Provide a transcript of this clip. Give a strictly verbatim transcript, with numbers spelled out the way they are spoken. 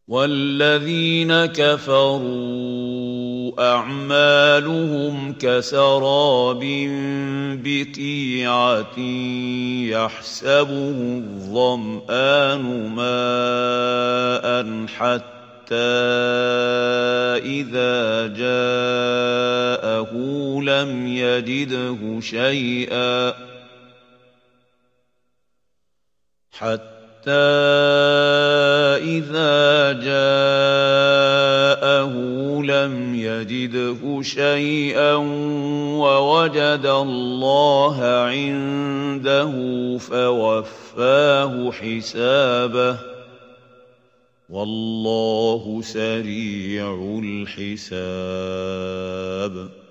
وَالَّذِينَ كَفَرُوا أَعْمَالُهُمْ كَسَرَابٍ بِقِيعَةٍ يَحْسَبُهُ الظَّمْآنُ مَاءً حَتَّىٰ إِذَا جَاءَهُ لَمْ يَجِدْهُ شَيْئًا حَتَّىٰ إِذَا جَاءَهُ لَمْ يَجِدْهُ شَيْئًا وَوَجَدَ اللَّهَ عِندَهُ فَوَفَّاهُ حِسَابَهُ وَاللَّهُ سَرِيعُ الْحِسَابِ